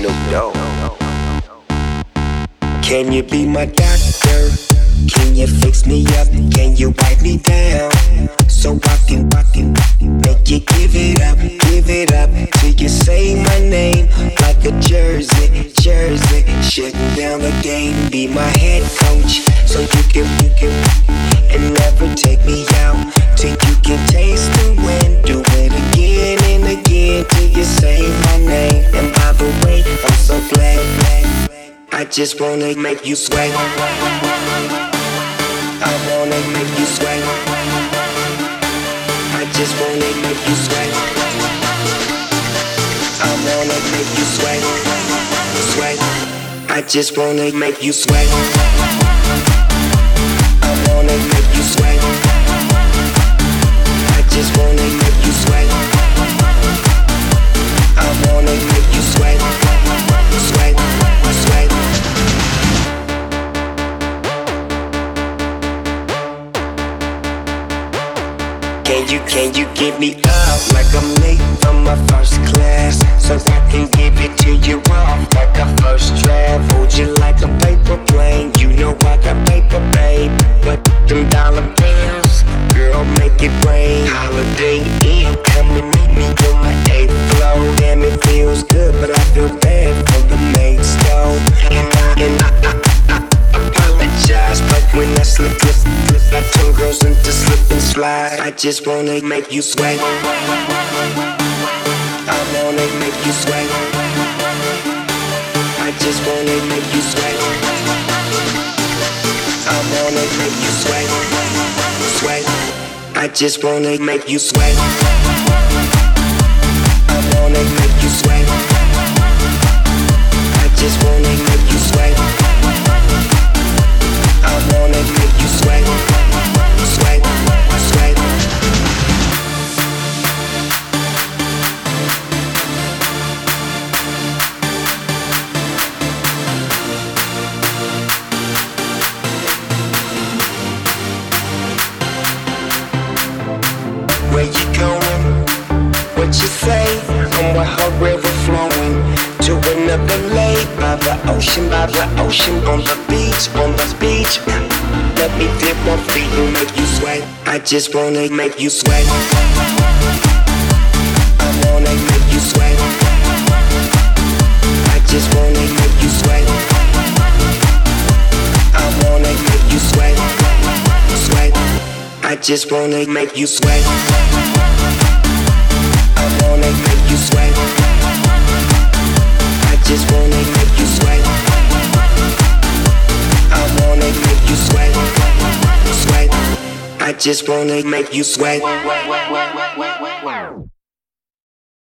Snoop Dogg. Can you be my doctor? Can you fix me up? Can you wipe me down? So I can make you give it up till you say my name like a jersey. Shutting down the game, be my head coach, so you can and never take me out till you can taste the wind. Do it again and again till you say my name. And by the way, I'm so glad. I just wanna make you sweat. I wanna make you sweat. I just wanna make you sweat. I wanna make you sweat. I just wanna make you sweat. I wanna make you sweat. I just wanna make you sweat. I wanna make you sweat. Sweat. Can you give me up like I'm late from my first class, so I can give it to you off like a first draft? Hold you like a paper plane, you know I got paper, babe. But them dollar bills, girl, make it rain. Holiday Inn, come and meet me on my 8th floor. Damn, it feels good, but I feel bad for the mates though. And I apologize, but when I slip, I turn girls into slip and slide. I just wanna make you sweat. I wanna make you sweat. I just wanna make you sweat. I wanna make you sweat. I just wanna make you sweat. I wanna make you sweat. I just wanna make you sweat. I wanna make you sweat. Where you going? What you say? I'm with her river flowing to another lake by the ocean, on the beach. Let me dip my feet and make you sweat. I just wanna make you sweat. I wanna make you sweat. I just wanna make you sweat. I wanna make you sweat. I just wanna make you sweat. I wanna make you sweat. I just wanna make you sweat. I wanna make you sweat. I just wanna make you sweat.